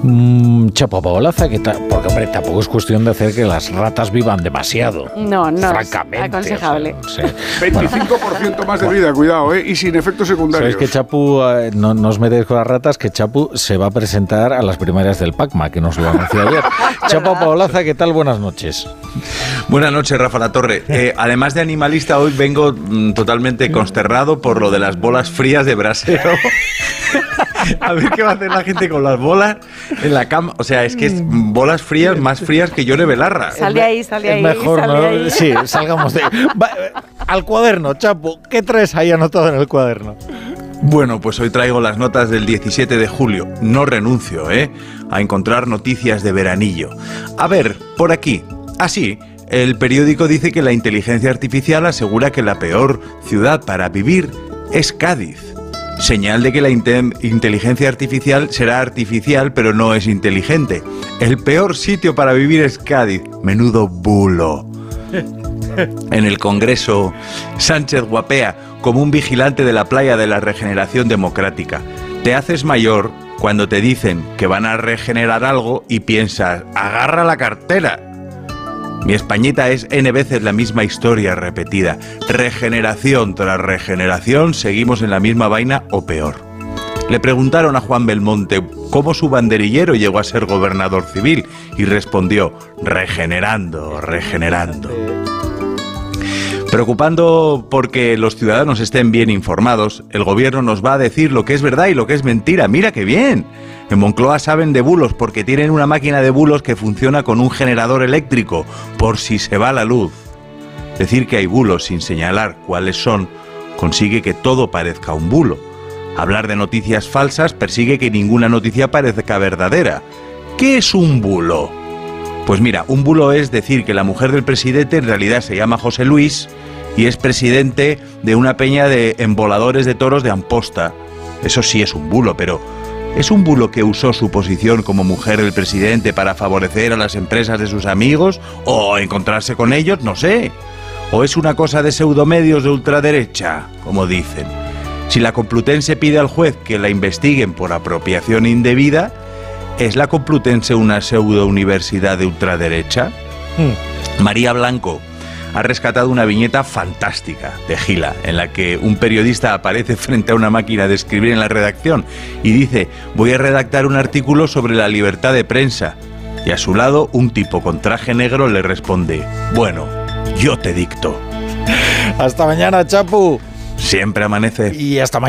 Chapo Paolaza, porque hombre, tampoco es cuestión de hacer que las ratas vivan demasiado. No francamente, es aconsejable. O sea, 25% más de vida, cuidado, y sin efectos secundarios. ¿Sabes que Chapu, no os metéis con las ratas, que Chapu se va a presentar a las primarias del PACMA, que nos lo anunció ayer? Chapo Paolaza, ¿qué tal? Buenas noches. Buenas noches, Rafa Latorre. Además de animalista, hoy vengo totalmente consternado por lo de las bolas frías de brasero. A ver qué va a hacer la gente con las bolas en la cama. O sea, es que es bolas frías, más frías que Yone Belarra. Sale ahí. Es mejor, ¿no? Ahí. Sí, salgamos de... Al cuaderno, Chapo. ¿Qué traes ahí anotado en el cuaderno? Bueno, pues hoy traigo las notas del 17 de julio. No renuncio, a encontrar noticias de veranillo. A ver, por aquí. Así, el periódico dice que la inteligencia artificial asegura que la peor ciudad para vivir es Cádiz. Señal de que la inteligencia artificial será artificial, pero no es inteligente. El peor sitio para vivir es Cádiz. Menudo bulo. En el Congreso, Sánchez guapea como un vigilante de la playa de la regeneración democrática. Te haces mayor cuando te dicen que van a regenerar algo y piensas, agarra la cartera. Mi Españita es N veces la misma historia repetida. Regeneración tras regeneración, seguimos en la misma vaina o peor. Le preguntaron a Juan Belmonte cómo su banderillero llegó a ser gobernador civil y respondió, regenerando. Preocupando porque los ciudadanos estén bien informados, el gobierno nos va a decir lo que es verdad y lo que es mentira. ¡Mira qué bien! En Moncloa saben de bulos porque tienen una máquina de bulos que funciona con un generador eléctrico por si se va la luz. Decir que hay bulos sin señalar cuáles son consigue que todo parezca un bulo. Hablar de noticias falsas persigue que ninguna noticia parezca verdadera. ¿Qué es un bulo? Pues mira, un bulo es decir que la mujer del presidente en realidad se llama José Luis y es presidente de una peña de emboladores de toros de Amposta. Eso sí es un bulo, pero ¿es un bulo que usó su posición como mujer del presidente para favorecer a las empresas de sus amigos o encontrarse con ellos? No sé. ¿O es una cosa de pseudomedios de ultraderecha, como dicen? Si la Complutense pide al juez que la investiguen por apropiación indebida, ¿es la Complutense una pseudo-universidad de ultraderecha? María Blanco ha rescatado una viñeta fantástica de Gila, en la que un periodista aparece frente a una máquina de escribir en la redacción y dice, voy a redactar un artículo sobre la libertad de prensa. Y a su lado, un tipo con traje negro le responde, bueno, yo te dicto. Hasta mañana, Chapu. Siempre amanece. Y hasta mañana.